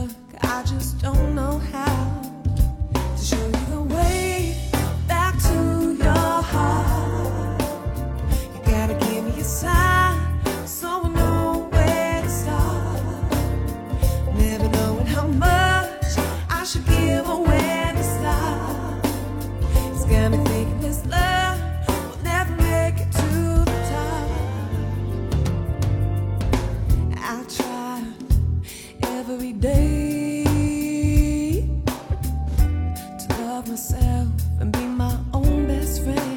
stuck, I just don't know how to show you the way back to your heart. You gotta give me a sign so I know where to start. Never knowing how much I should give or when to stop. It's got me thinking this love will never make it to the top. I try every day to love myself and be my own best friend.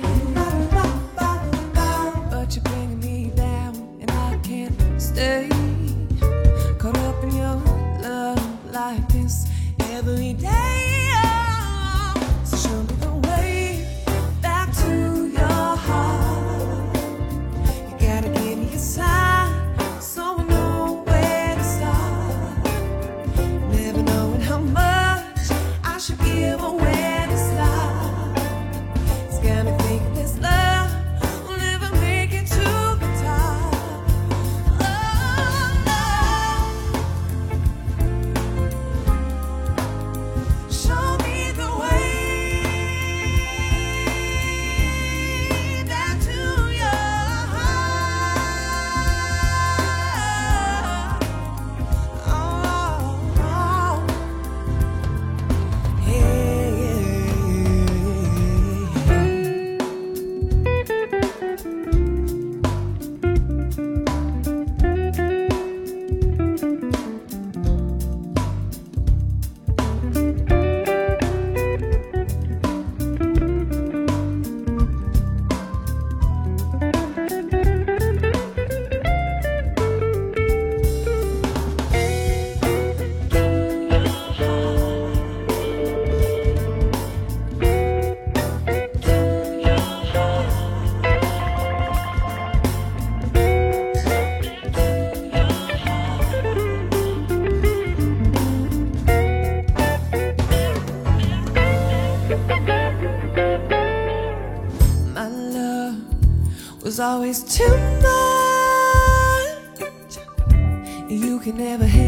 But you're bringing me down and I can't stay caught up in your love like this every day. So show me the way back to your heart. You gotta give me a sign so I know where to start. Never knowing how much I should give or when to stop. It's got me thinking this love will never make it to the top. Oh, love, show me the way back to your heart. Oh, hey. My love was always too much. You can never have